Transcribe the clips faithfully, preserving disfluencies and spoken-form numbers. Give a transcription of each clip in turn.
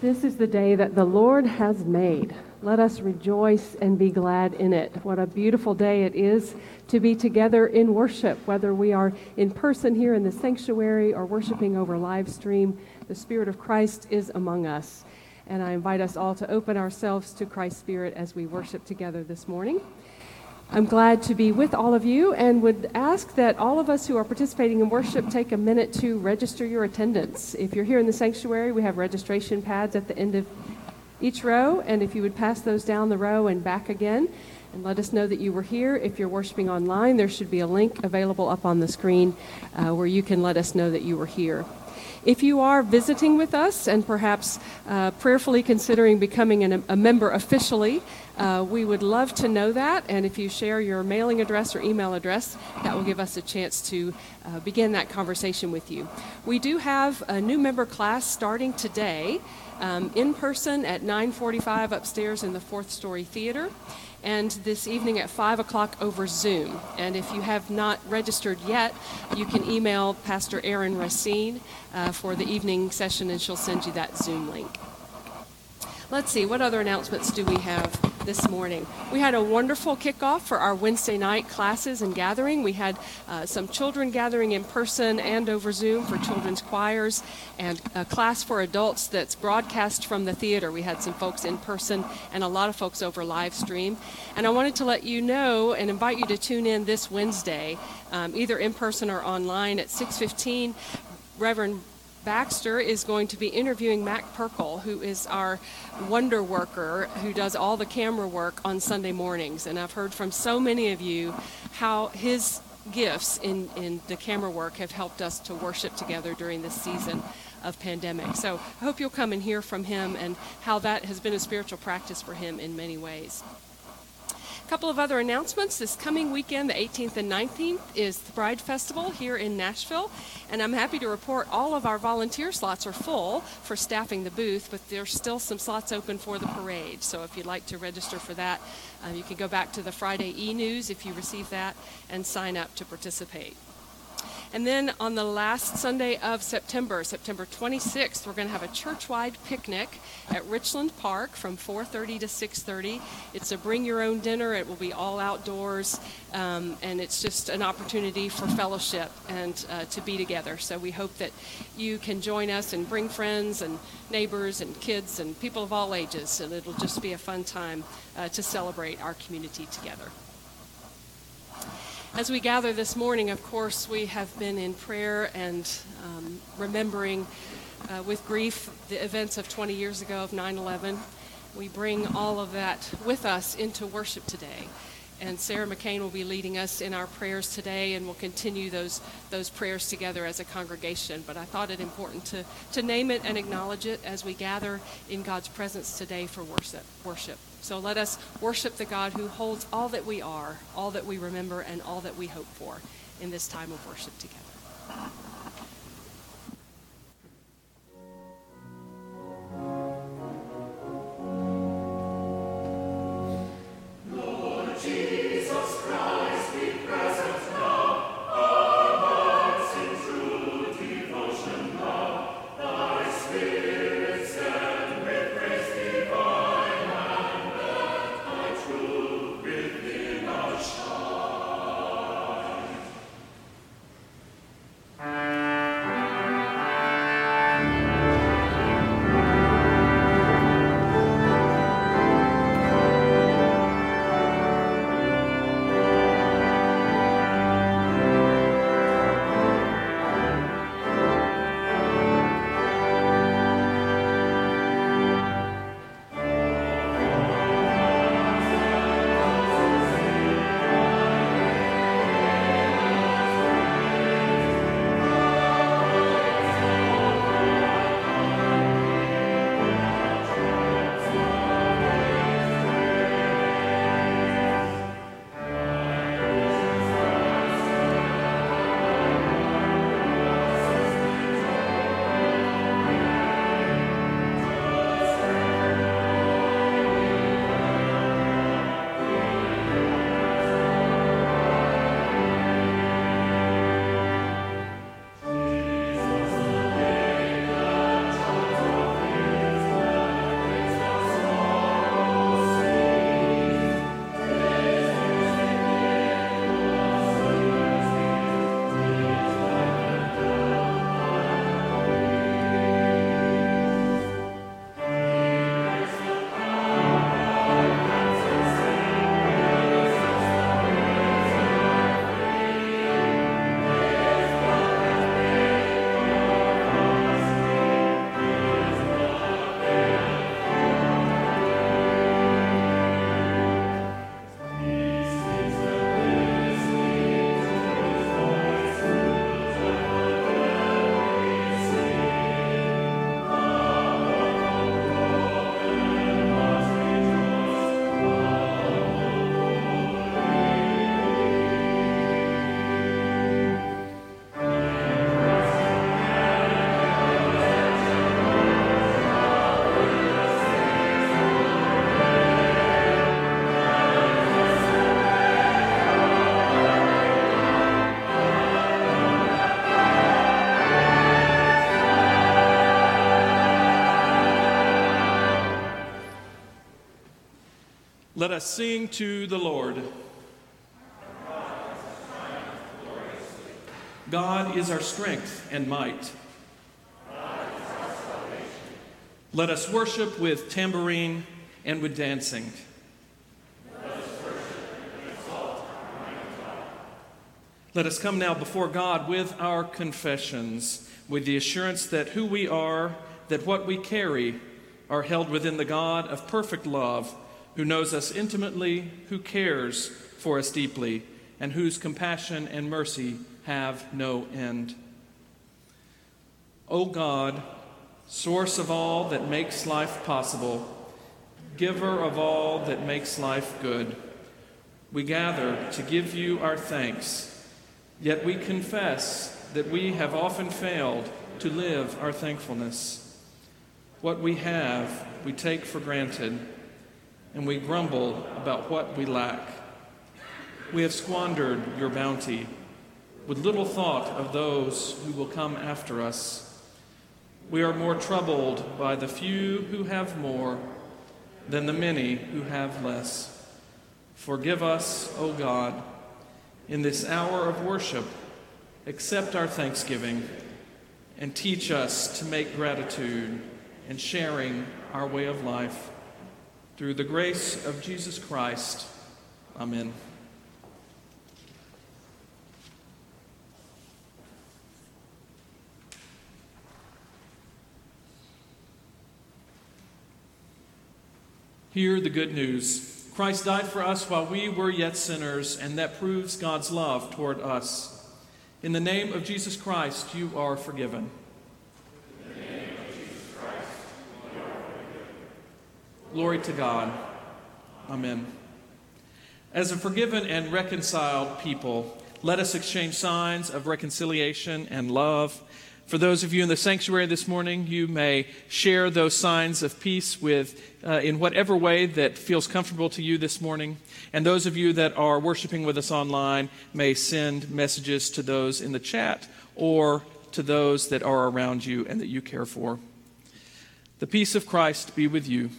This is the day that the Lord has made. Let us rejoice and be glad in it. What a beautiful day it is to be together in worship, whether we are in person here in the sanctuary or worshiping over live stream. The Spirit of Christ is among us. And I invite us all to open ourselves to Christ's Spirit as we worship together this morning. I'm glad to be with all of you and would ask that all of us who are participating in worship take a minute to register your attendance. If you're here in the sanctuary, we have registration pads at the end of each row, and if you would pass those down the row and back again and let us know that you were here. If you're worshiping online, there should be a link available up on the screen uh, where you can let us know that you were here. If you are visiting with us and perhaps uh, prayerfully considering becoming an, a member officially, uh, we would love to know that. And if you share your mailing address or email address, that will give us a chance to uh, begin that conversation with you. We do have a new member class starting today um, in person at nine forty-five upstairs in the fourth story theater, and this evening at five o'clock over Zoom. And if you have not registered yet, you can email Pastor Erin Racine uh, for the evening session, and she'll send you that Zoom link. Let's see, what other announcements do we have this morning? We had a wonderful kickoff for our Wednesday night classes and gathering. We had uh, some children gathering in person and over Zoom for children's choirs, and a class for adults that's broadcast from the theater. We had some folks in person and a lot of folks over live stream. And I wanted to let you know and invite you to tune in this Wednesday, um, either in person or online at six fifteen. Reverend Baxter is going to be interviewing Mac Perkle, who is our wonder worker who does all the camera work on Sunday mornings. And I've heard from so many of you how his gifts in, in the camera work have helped us to worship together during this season of pandemic. So I hope you'll come and hear from him and how that has been a spiritual practice for him in many ways. A couple of other announcements. This coming weekend, the eighteenth and nineteenth, is the Bride Festival here in Nashville, and I'm happy to report all of our volunteer slots are full for staffing the booth, but there's still some slots open for the parade. So if you'd like to register for that, uh, you can go back to the Friday e-news if you receive that and sign up to participate. And then on the last Sunday of September, September twenty-sixth, we're going to have a church-wide picnic at Richland Park from four thirty to six thirty. It's a bring-your-own dinner. It will be all outdoors, um, and it's just an opportunity for fellowship and uh, to be together. So we hope that you can join us and bring friends and neighbors and kids and people of all ages, and it'll just be a fun time uh, to celebrate our community together. As we gather this morning, of course, we have been in prayer and um, remembering uh, with grief the events of twenty years ago of nine eleven. We bring all of that with us into worship today. And Sarah McCain will be leading us in our prayers today, and we'll continue those those prayers together as a congregation. But I thought it important to, to name it and acknowledge it as we gather in God's presence today for worship. worship. So let us worship the God who holds all that we are, all that we remember, and all that we hope for in this time of worship together. Uh Let us sing to the Lord. God is our strength and might. Let us worship with tambourine and with dancing. Let us worship and exalt our mighty God. Let us come now before God with our confessions, with the assurance that who we are, that what we carry, are held within the God of perfect love, who knows us intimately, who cares for us deeply, and whose compassion and mercy have no end. O God, source of all that makes life possible, giver of all that makes life good, we gather to give you our thanks, yet we confess that we have often failed to live our thankfulness. What we have, we take for granted, and we grumble about what we lack. We have squandered your bounty with little thought of those who will come after us. We are more troubled by the few who have more than the many who have less. Forgive us, O God, in this hour of worship. Accept our thanksgiving and teach us to make gratitude and sharing our way of life. Through the grace of Jesus Christ. Amen. Hear the good news. Christ died for us while we were yet sinners, and that proves God's love toward us. In the name of Jesus Christ, you are forgiven. In the name of Jesus Christ, you are forgiven. Glory to God. Amen. As a forgiven and reconciled people, let us exchange signs of reconciliation and love. For those of you in the sanctuary this morning, you may share those signs of peace with uh, in whatever way that feels comfortable to you this morning. And those of you that are worshiping with us online may send messages to those in the chat or to those that are around you and that you care for. The peace of Christ be with you.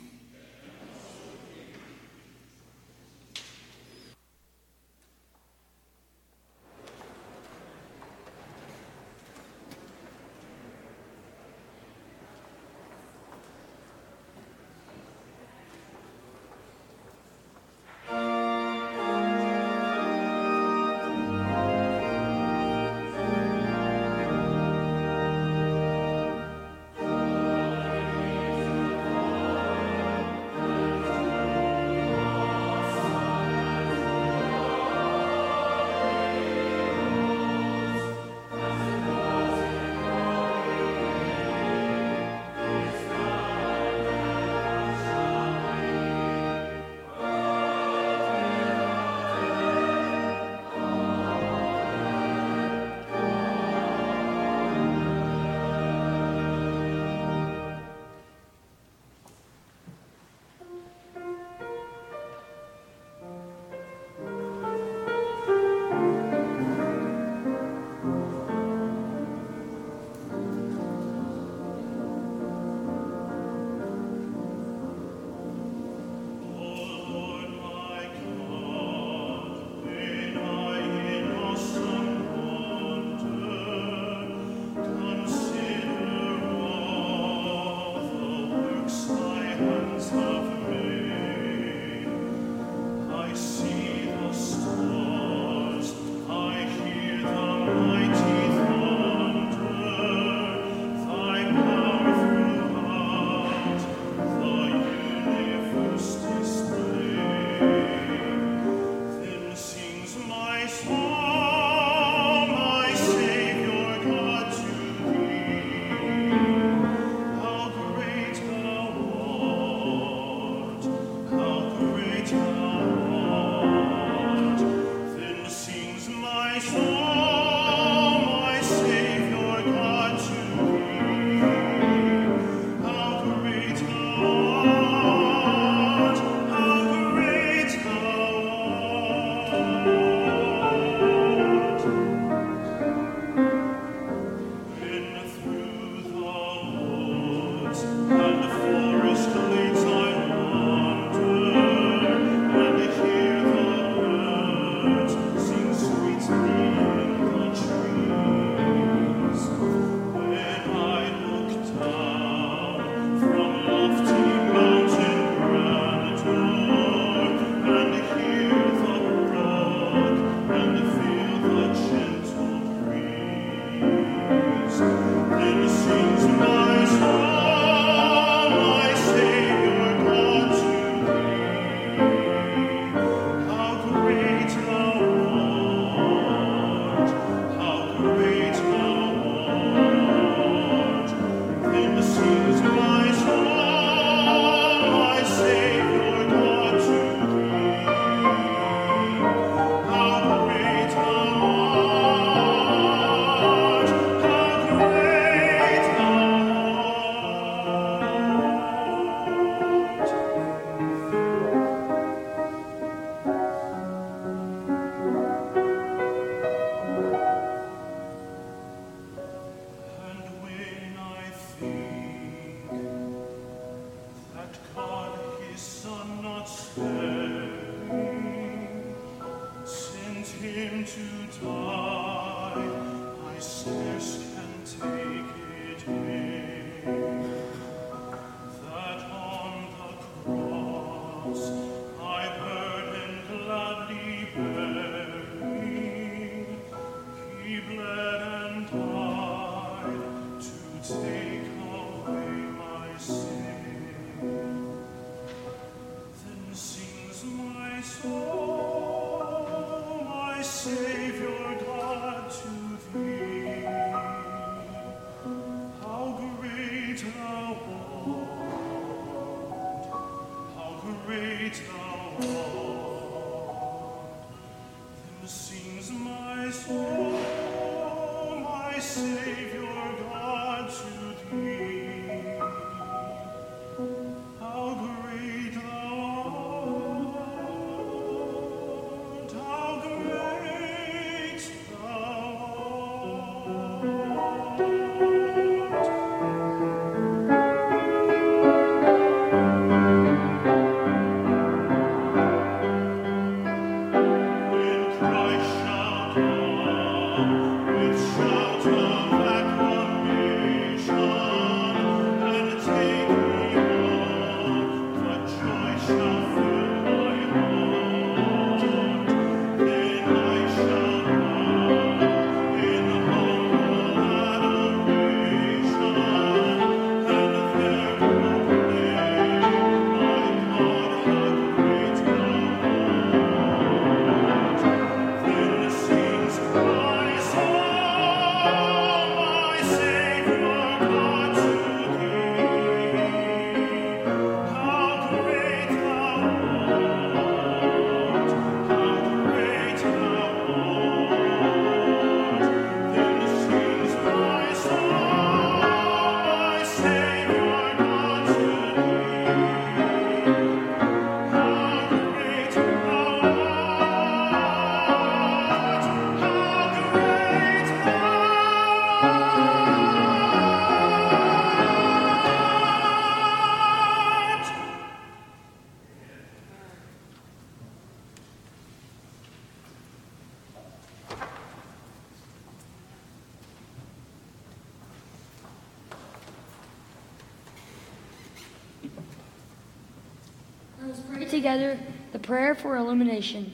Together, the prayer for illumination.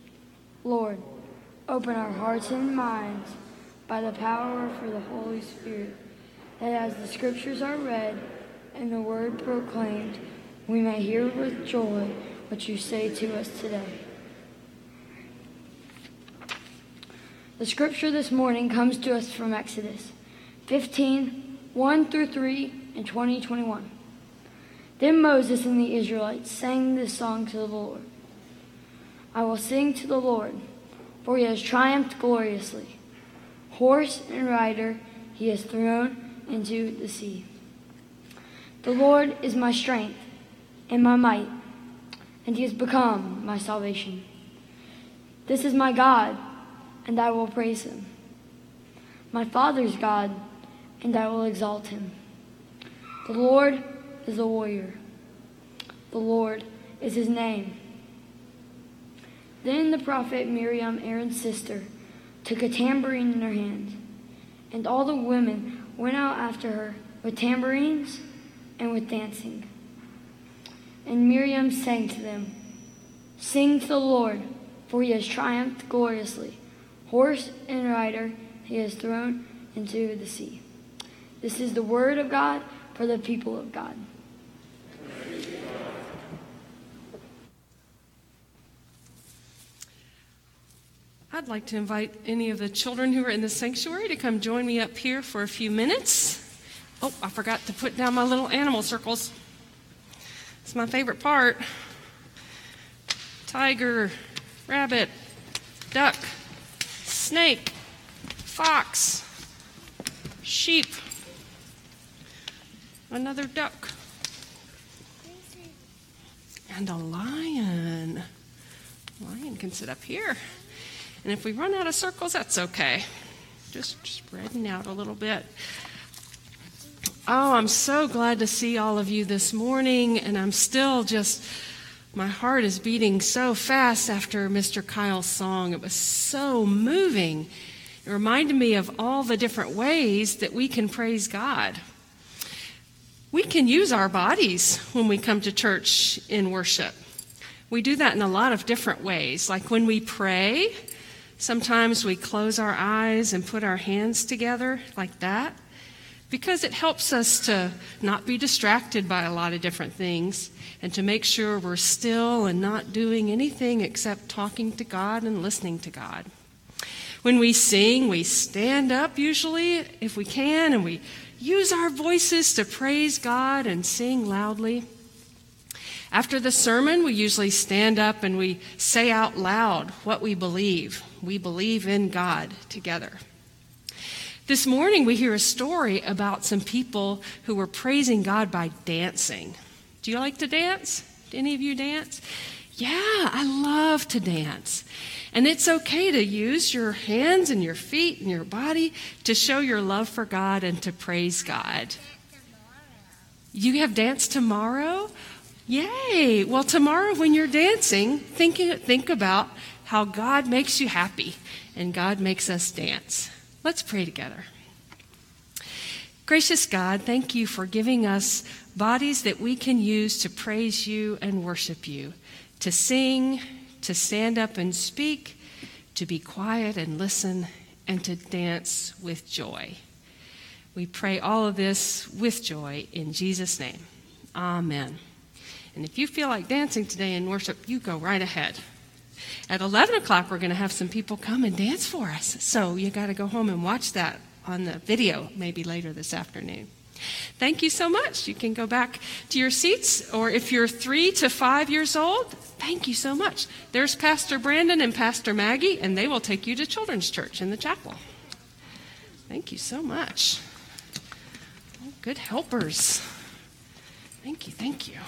Lord, open our hearts and minds by the power of the Holy Spirit, that as the scriptures are read and the word proclaimed, we may hear with joy what you say to us today. The scripture this morning comes to us from Exodus fifteen, one through three, and twenty, twenty-one. Then Moses and the Israelites sang this song to the Lord. I will sing to the Lord, for he has triumphed gloriously. Horse and rider he has thrown into the sea. The Lord is my strength and my might, and he has become my salvation. This is my God, and I will praise him. My father's God, and I will exalt him. The Lord is a warrior. The Lord is his name. Then the prophet Miriam, Aaron's sister, took a tambourine in her hand, and all the women went out after her with tambourines and with dancing. And Miriam sang to them, Sing to the Lord, for he has triumphed gloriously. Horse and rider he has thrown into the sea. This is the word of God for the people of God. I'd like to invite any of the children who are in the sanctuary to come join me up here for a few minutes. Oh, I forgot to put down my little animal circles. It's my favorite part. Tiger, rabbit, duck, snake, fox, sheep, another duck, and a lion. Lion can sit up here. And if we run out of circles, that's okay. Just spreading out a little bit. Oh, I'm so glad to see all of you this morning, and I'm still just My heart is beating so fast after Mister Kyle's song. It was so moving. It reminded me of all the different ways that we can praise God. We can use our bodies when we come to church in worship. We do that in a lot of different ways. Like when we pray, sometimes we close our eyes and put our hands together like that, because it helps us to not be distracted by a lot of different things and to make sure we're still and not doing anything except talking to God and listening to God. When we sing, we stand up usually if we can, and we use our voices to praise God and sing loudly. After the sermon, we usually stand up and we say out loud what we believe. We believe in God together. This morning, we hear a story about some people who were praising God by dancing. Do you like to dance? Do any of you dance? Yeah, I love to dance. And it's okay to use your hands and your feet and your body to show your love for God and to praise God. You have dance tomorrow? Yay! Well, tomorrow when you're dancing, think, think about how God makes you happy and God makes us dance. Let's pray together. Gracious God, thank you for giving us bodies that we can use to praise you and worship you, to sing, to stand up and speak, to be quiet and listen, and to dance with joy. We pray all of this with joy in Jesus' name. Amen. And if you feel like dancing today in worship, you go right ahead. At eleven o'clock, we're going to have some people come and dance for us. So you got to go home and watch that on the video maybe later this afternoon. Thank you so much. You can go back to your seats, or if you're three to five years old, thank you so much. There's Pastor Brandon and Pastor Maggie, and they will take you to Children's Church in the chapel. Thank you so much. Oh, good helpers. Thank you, thank you.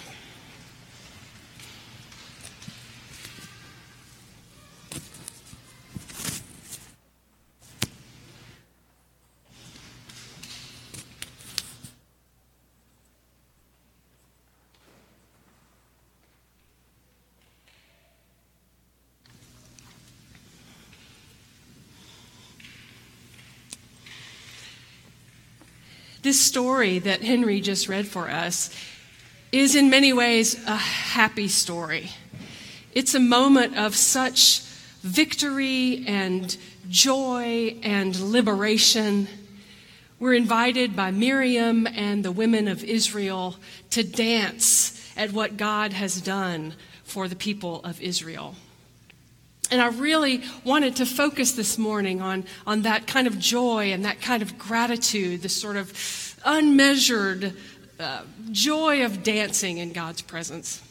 This story that Henry just read for us is in many ways a happy story. It's a moment of such victory and joy and liberation. We're invited by Miriam and the women of Israel to dance at what God has done for the people of Israel. And I really wanted to focus this morning on, on that kind of joy and that kind of gratitude, this sort of unmeasured uh, joy of dancing in God's presence.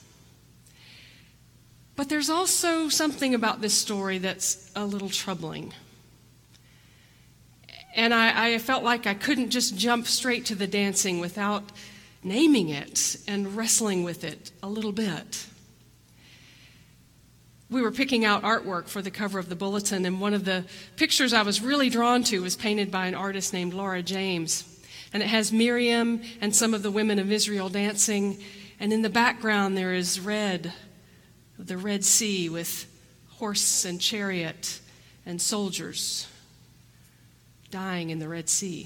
But there's also something about this story that's a little troubling. And I, I felt like I couldn't just jump straight to the dancing without naming it and wrestling with it a little bit. We were picking out artwork for the cover of the bulletin, and one of the pictures I was really drawn to was painted by an artist named Laura James. And it has Miriam and some of the women of Israel dancing, and in the background there is red, the Red Sea with horse and chariot and soldiers dying in the Red Sea.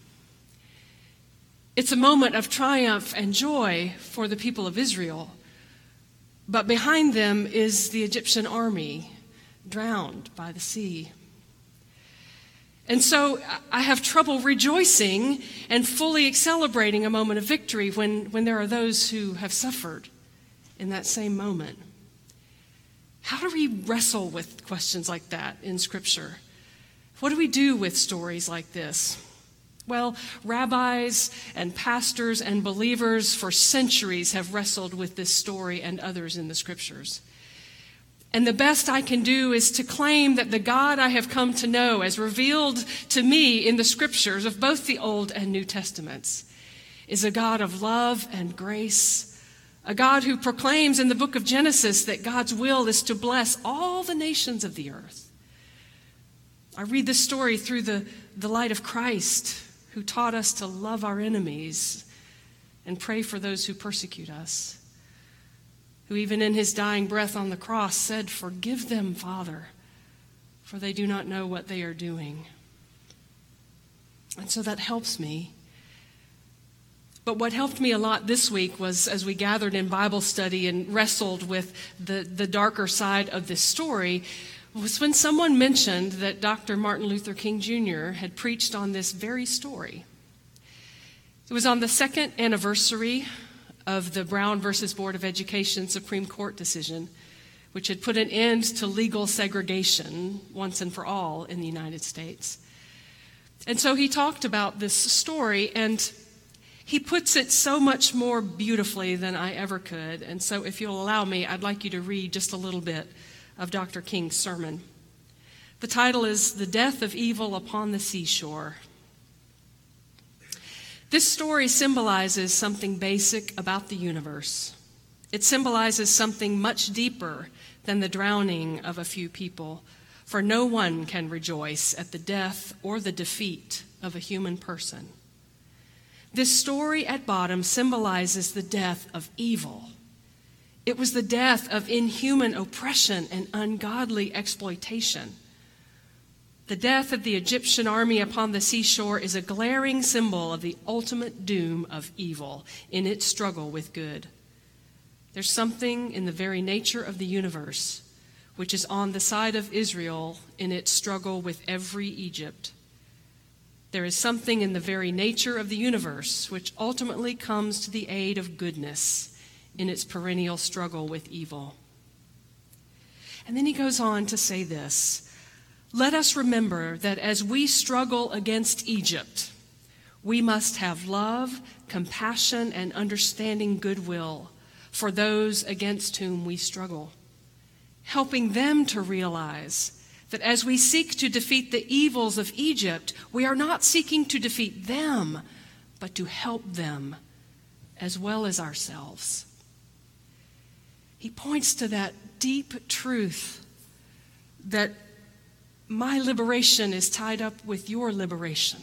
It's a moment of triumph and joy for the people of Israel. But behind them is the Egyptian army, drowned by the sea. And so I have trouble rejoicing and fully celebrating a moment of victory when, when there are those who have suffered in that same moment. How do we wrestle with questions like that in Scripture? What do we do with stories like this? Well, rabbis and pastors and believers for centuries have wrestled with this story and others in the Scriptures. And the best I can do is to claim that the God I have come to know, as revealed to me in the Scriptures of both the Old and New Testaments, is a God of love and grace, a God who proclaims in the book of Genesis that God's will is to bless all the nations of the earth. I read this story through the, the light of Christ, who taught us to love our enemies and pray for those who persecute us. who even in his dying breath on the cross said, "Forgive them, Father, for they do not know what they are doing." And so that helps me. But what helped me a lot this week was, as we gathered in Bible study and wrestled with the, the darker side of this story, was when someone mentioned that Doctor Martin Luther King Junior had preached on this very story. It was on the second anniversary of the Brown versus Board of Education Supreme Court decision, which had put an end to legal segregation once and for all in the United States. And so he talked about this story, and he puts it so much more beautifully than I ever could. And so if you'll allow me, I'd like you to read just a little bit of Doctor King's sermon. The title is "The Death of Evil Upon the Seashore." This story symbolizes something basic about the universe. It symbolizes something much deeper than the drowning of a few people, for no one can rejoice at the death or the defeat of a human person. This story at bottom symbolizes the death of evil. It was the death of inhuman oppression and ungodly exploitation. The death of the Egyptian army upon the seashore is a glaring symbol of the ultimate doom of evil in its struggle with good. There's something in the very nature of the universe which is on the side of Israel in its struggle with every Egypt. There is something in the very nature of the universe which ultimately comes to the aid of goodness in its perennial struggle with evil. And then he goes on to say this: let us remember that as we struggle against Egypt, we must have love, compassion, and understanding goodwill for those against whom we struggle, helping them to realize that as we seek to defeat the evils of Egypt, we are not seeking to defeat them, but to help them as well as ourselves. He points to that deep truth that my liberation is tied up with your liberation.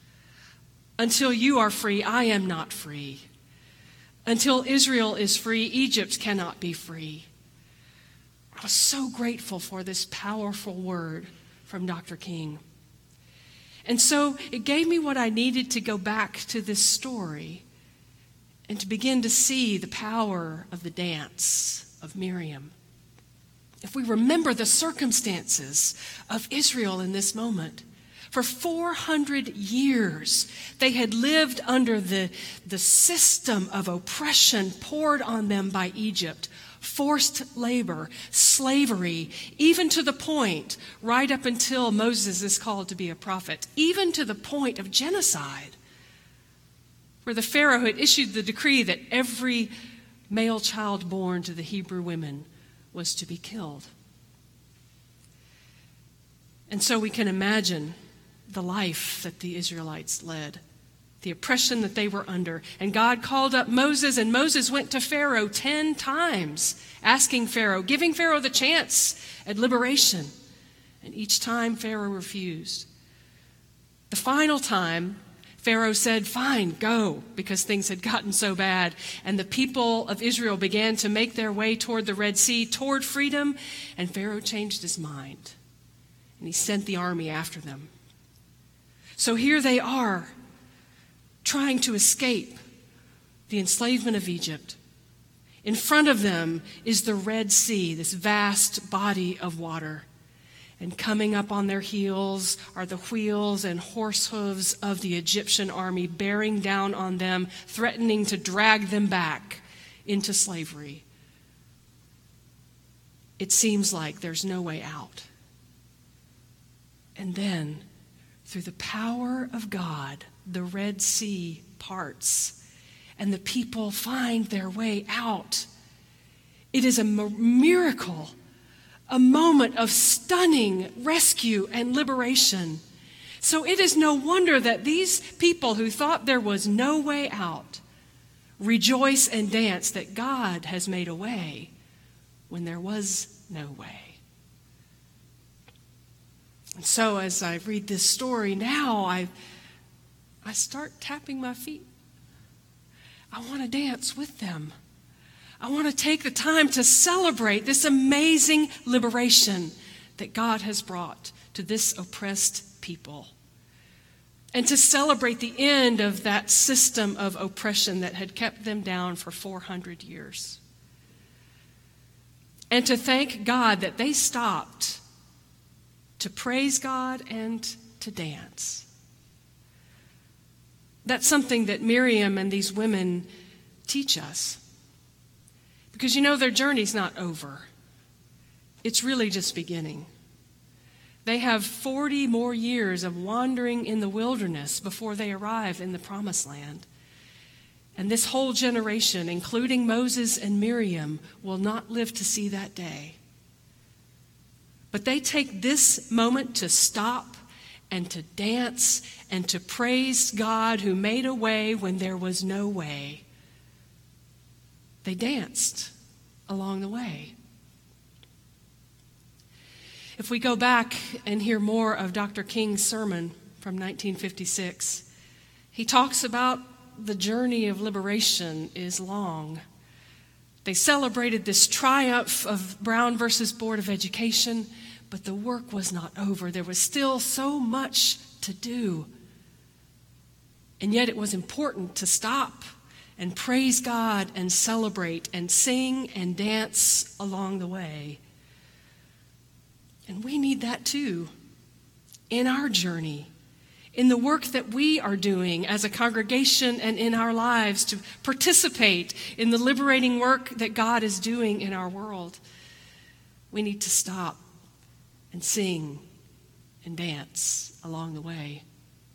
Until you are free, I am not free. Until Israel is free, Egypt cannot be free. I was so grateful for this powerful word from Doctor King. And so it gave me what I needed to go back to this story and to begin to see the power of the dance of Miriam. If we remember the circumstances of Israel in this moment, for four hundred years, they had lived under the, the system of oppression poured on them by Egypt. Forced labor, slavery, even to the point, right up until Moses is called to be a prophet, even to the point of genocide, where the Pharaoh had issued the decree that every male child born to the Hebrew women was to be killed. And so we can imagine the life that the Israelites led, the oppression that they were under. And God called up Moses, and Moses went to Pharaoh ten times, asking Pharaoh, giving Pharaoh the chance at liberation. And each time Pharaoh refused. The final time, Pharaoh said, fine, go, because things had gotten so bad. And the people of Israel began to make their way toward the Red Sea, toward freedom, and Pharaoh changed his mind. And he sent the army after them. So here they are, trying to escape the enslavement of Egypt. In front of them is the Red Sea, this vast body of water. And coming up on their heels are the wheels and horse hooves of the Egyptian army, bearing down on them, threatening to drag them back into slavery. It seems like there's no way out. And then, through the power of God, the Red Sea parts, and the people find their way out. It is a miracle, a moment of stunning rescue and liberation. So it is no wonder that these people who thought there was no way out rejoice and dance that God has made a way when there was no way. And so as I read this story now, I I start tapping my feet. I want to dance with them. I want to take the time to celebrate this amazing liberation that God has brought to this oppressed people, and to celebrate the end of that system of oppression that had kept them down for four hundred years. And to thank God that they stopped to praise God and to dance. That's something that Miriam and these women teach us. Because you know, their journey's not over. It's really just beginning. They have forty more years of wandering in the wilderness before they arrive in the Promised Land. And this whole generation, including Moses and Miriam, will not live to see that day. But they take this moment to stop and to dance and to praise God who made a way when there was no way. They danced along the way. If we go back and hear more of Doctor King's sermon from nineteen fifty-six, he talks about the journey of liberation is long. They celebrated this triumph of Brown versus Board of Education, but the work was not over. There was still so much to do. And yet it was important to stop and praise God and celebrate and sing and dance along the way. And we need that too in our journey, in the work that we are doing as a congregation and in our lives to participate in the liberating work that God is doing in our world. We need to stop and sing and dance along the way.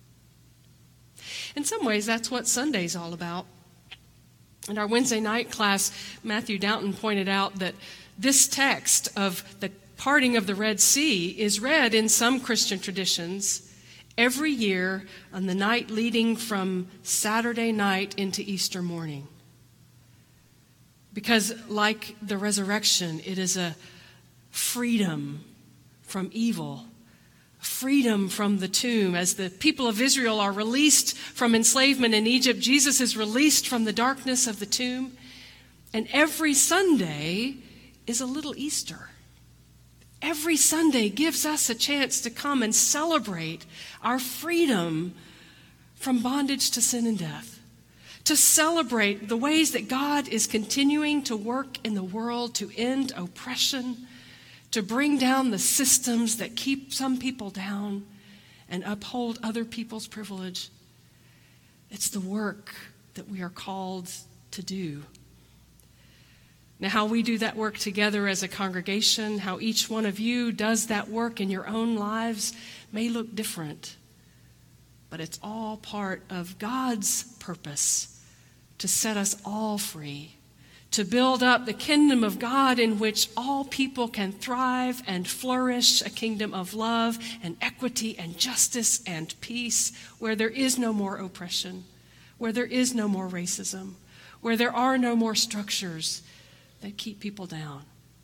In some ways, that's what Sunday's all about. In our Wednesday night class, Matthew Downton pointed out that this text of the parting of the Red Sea is read in some Christian traditions every year on the night leading from Saturday night into Easter morning. Because like the resurrection, it is a freedom from evil, freedom from the tomb. As the people of Israel are released from enslavement in Egypt, Jesus is released from the darkness of the tomb. And every Sunday is a little Easter. Every Sunday gives us a chance to come and celebrate our freedom from bondage to sin and death, to celebrate the ways that God is continuing to work in the world to end oppression, to bring down the systems that keep some people down and uphold other people's privilege. It's the work that we are called to do. Now, how we do that work together as a congregation, how each one of you does that work in your own lives may look different, but it's all part of God's purpose to set us all free, to build up the kingdom of God in which all people can thrive and flourish, a kingdom of love and equity and justice and peace, where there is no more oppression, where there is no more racism, where there are no more structures that keep people down.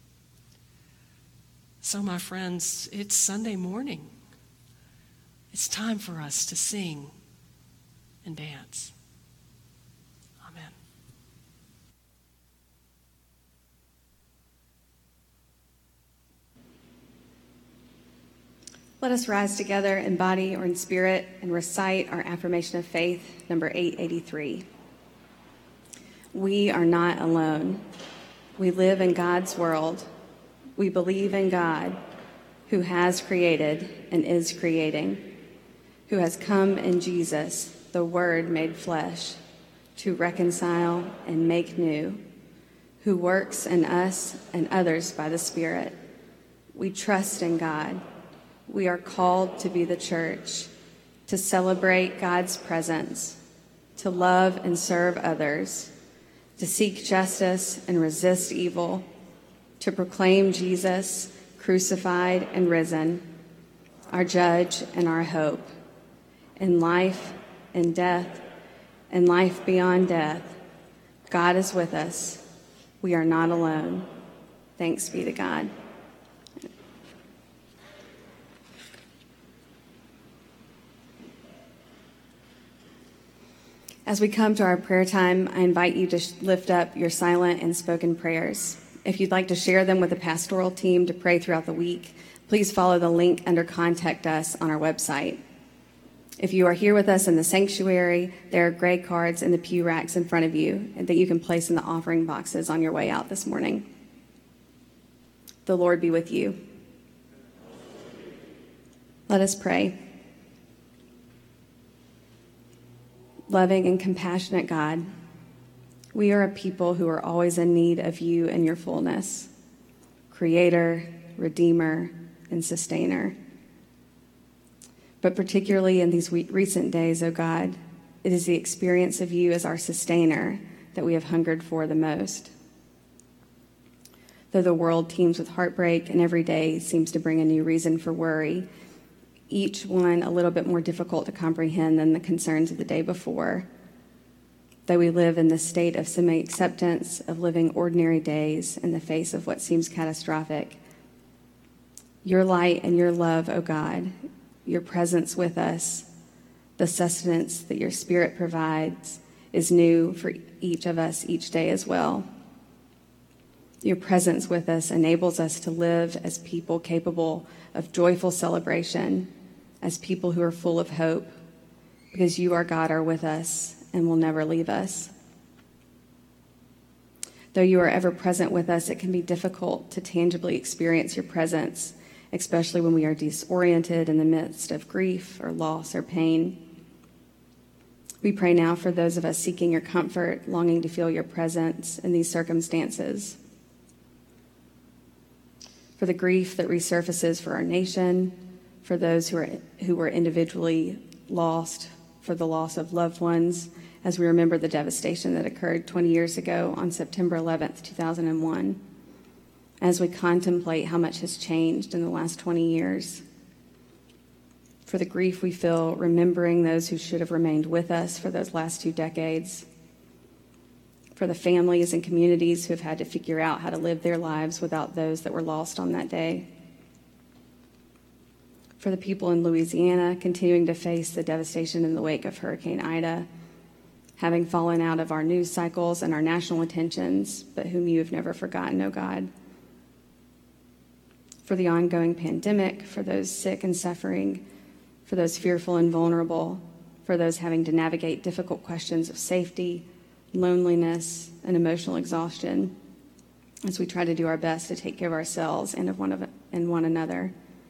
So, my friends, it's Sunday morning. It's time for us to sing and dance. Amen. Let us rise together in body or in spirit and recite our affirmation of faith, number eight eighty-three. We are not alone. We live in God's world. We believe in God, who has created and is creating, who has come in Jesus, the Word made flesh, to reconcile and make new, who works in us and others by the Spirit. We trust in God. We are called to be the church, to celebrate God's presence, to love and serve others, to seek justice and resist evil, to proclaim Jesus crucified and risen, our judge and our hope, in life and death and life beyond death. God is with us. We are not alone. Thanks be to God. As we come to our prayer time, I invite you to lift up your silent and spoken prayers. If you'd like to share them with the pastoral team to pray throughout the week, please follow the link under Contact Us on our website. If you are here with us in the sanctuary, there are gray cards in the pew racks in front of you that you can place in the offering boxes on your way out this morning. The Lord be with you. Let us pray. Loving and compassionate God, we are a people who are always in need of you and your fullness, Creator, Redeemer, and Sustainer. But particularly in these recent days, O God, it is the experience of you as our Sustainer that we have hungered for the most. Though the world teems with heartbreak and every day seems to bring a new reason for worry, each one a little bit more difficult to comprehend than the concerns of the day before. Though we live in this state of semi-acceptance of living ordinary days in the face of what seems catastrophic, your light and your love, O God, your presence with us, the sustenance that your Spirit provides is new for each of us each day as well. Your presence with us enables us to live as people capable of joyful celebration, as people who are full of hope, because you, our God, are with us and will never leave us. Though you are ever present with us, it can be difficult to tangibly experience your presence, especially when we are disoriented in the midst of grief or loss or pain. We pray now for those of us seeking your comfort, longing to feel your presence in these circumstances. For the grief that resurfaces for our nation, for those who are who were individually lost, for the loss of loved ones, as we remember the devastation that occurred twenty years ago on September eleventh, two thousand one, as we contemplate how much has changed in the last twenty years. For the grief we feel remembering those who should have remained with us for those last two decades. For the families and communities who have had to figure out how to live their lives without those that were lost on that day. For the people in Louisiana continuing to face the devastation in the wake of Hurricane Ida, having fallen out of our news cycles and our national attentions, but whom you have never forgotten, O God. For the ongoing pandemic, for those sick and suffering, for those fearful and vulnerable, for those having to navigate difficult questions of safety, loneliness, and emotional exhaustion, as we try to do our best to take care of ourselves and of one of and one another.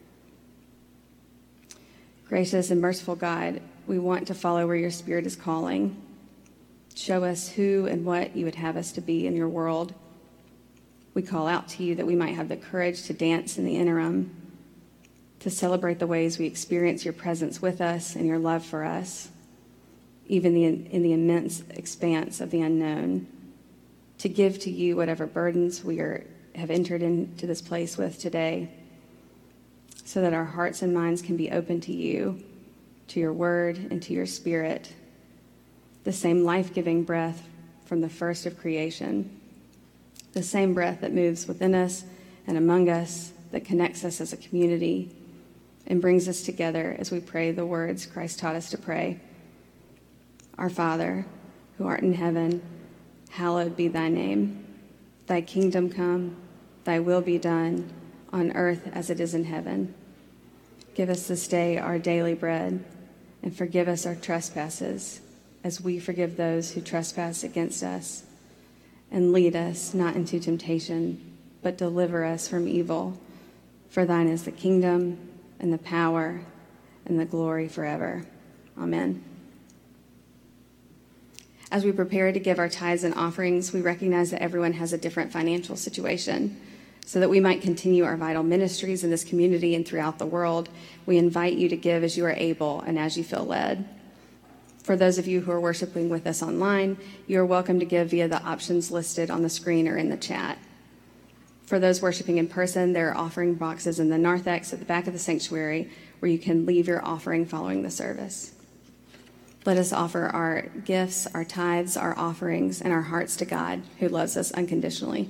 Gracious and merciful God, we want to follow where your Spirit is calling. Show us who and what you would have us to be in your world. We call out to you that we might have the courage to dance in the interim, to celebrate the ways we experience your presence with us and your love for us, even the, in the immense expanse of the unknown, to give to you whatever burdens we are, have entered into this place with today, so that our hearts and minds can be open to you, to your word, and to your Spirit, the same life-giving breath from the first of creation, the same breath that moves within us and among us, that connects us as a community and brings us together as we pray the words Christ taught us to pray. Our Father, who art in heaven, hallowed be thy name. Thy kingdom come, thy will be done, on earth as it is in heaven. Give us this day our daily bread, and forgive us our trespasses, as we forgive those who trespass against us. And lead us not into temptation, but deliver us from evil. For thine is the kingdom, and the power, and the glory forever. Amen. As we prepare to give our tithes and offerings, we recognize that everyone has a different financial situation. So that we might continue our vital ministries in this community and throughout the world, we invite you to give as you are able and as you feel led. For those of you who are worshiping with us online, you are welcome to give via the options listed on the screen or in the chat. For those worshiping in person, there are offering boxes in the narthex at the back of the sanctuary where you can leave your offering following the service. Let us offer our gifts, our tithes, our offerings, and our hearts to God, who loves us unconditionally.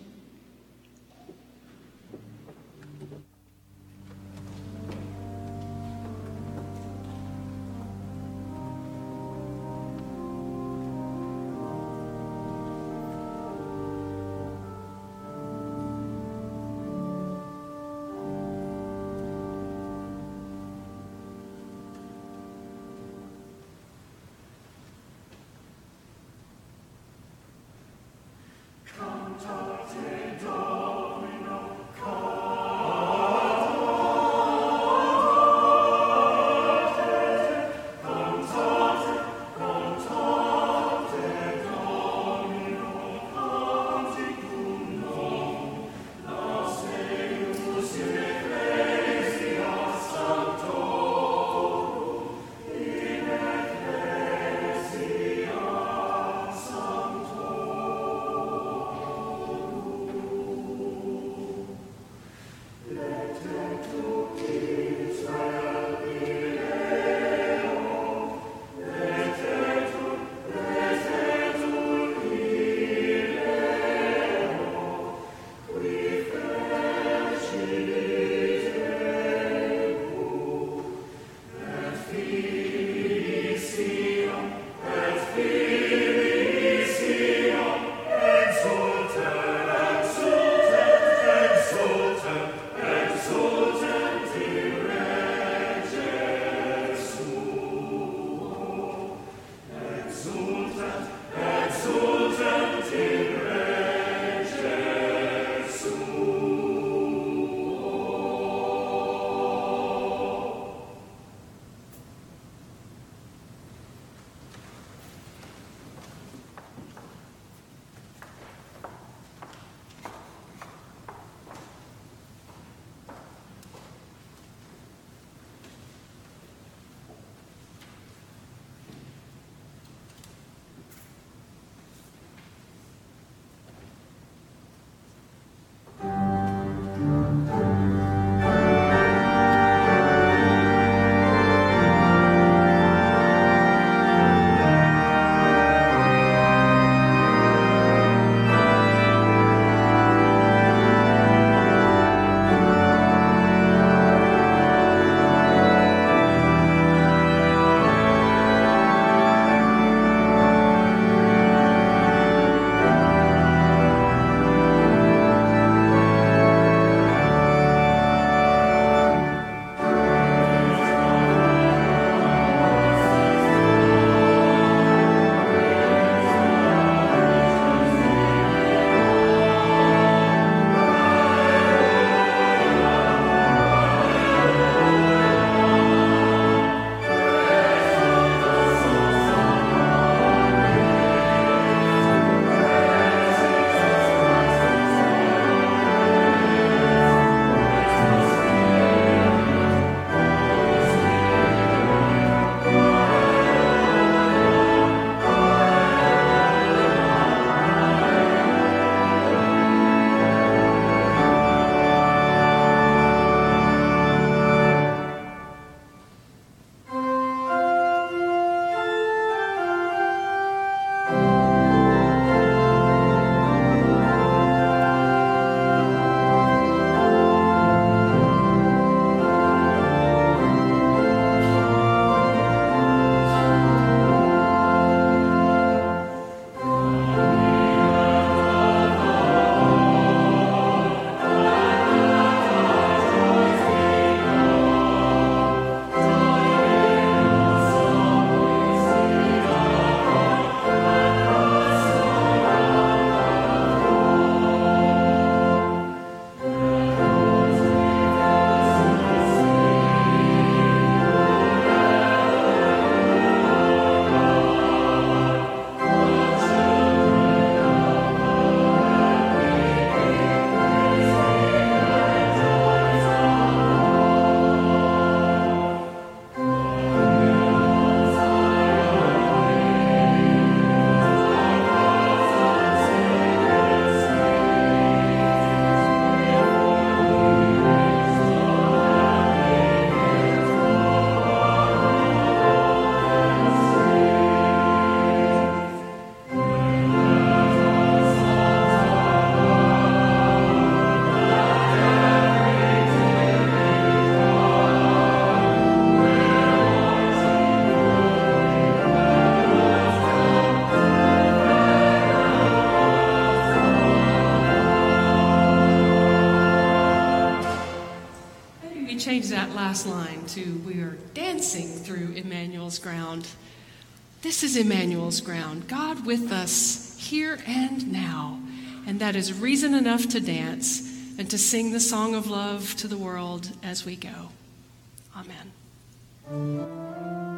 change that last line to we are dancing through Emmanuel's ground. This is Emmanuel's ground, God with us here and now. And that is reason enough to dance and to sing the song of love to the world as we go. Amen.